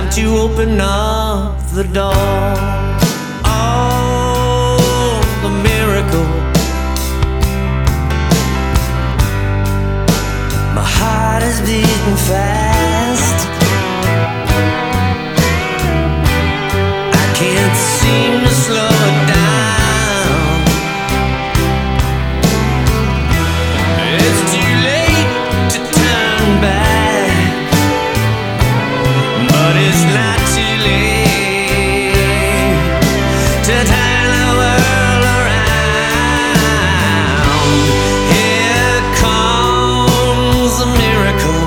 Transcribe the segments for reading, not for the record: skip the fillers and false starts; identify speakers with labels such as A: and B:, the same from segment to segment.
A: time to open up the door. Oh, the miracle. My heart is beating fast. I can't seem to slow it down. It's too late to turn back, but it's not too late to turn the world around. Here comes a miracle,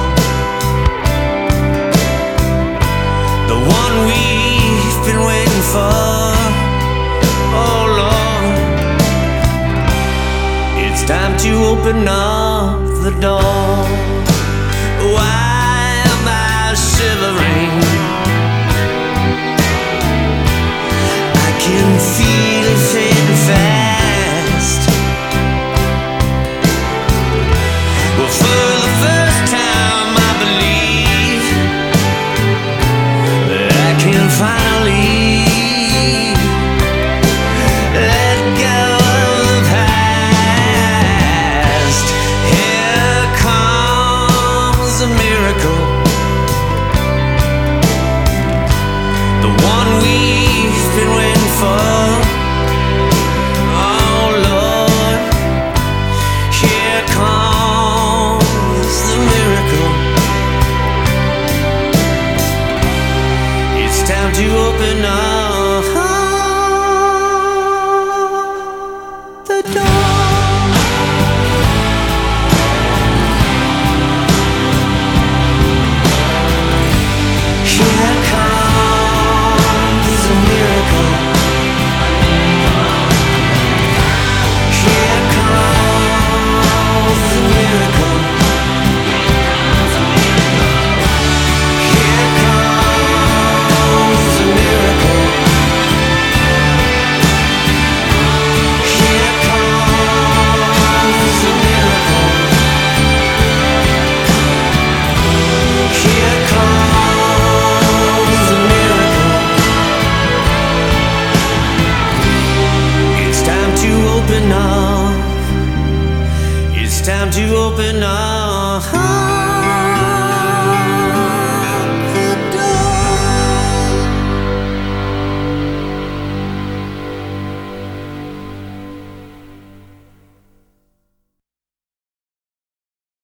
A: the one we've been waiting for. Oh Lord, it's time to open up the door. Why am I shivering? I can feel it fading fast. Well, for the first time I believe that I can finally let go of the past. Here comes a miracle, the one we've been waiting for. Oh Lord, here comes the miracle. It's time to open up the door. Here comes a miracle. Here comes a miracle. Here comes a miracle. Here comes a miracle. Here comes a miracle. It's time to open up. It's time to open up.